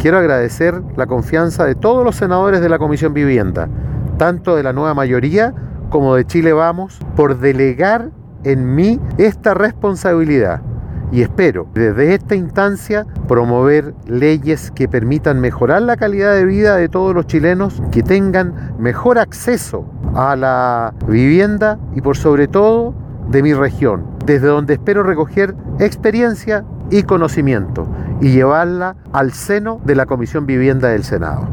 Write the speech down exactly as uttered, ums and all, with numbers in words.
Quiero agradecer la confianza de todos los senadores de la Comisión Vivienda, tanto de la nueva mayoría como de Chile Vamos, por delegar en mí esta responsabilidad. Y espero, desde esta instancia, promover leyes que permitan mejorar la calidad de vida de todos los chilenos, que tengan mejor acceso a la vivienda y, por sobre todo, de mi región, desde donde espero recoger experiencia y conocimiento y llevarla al seno de la Comisión Vivienda del Senado.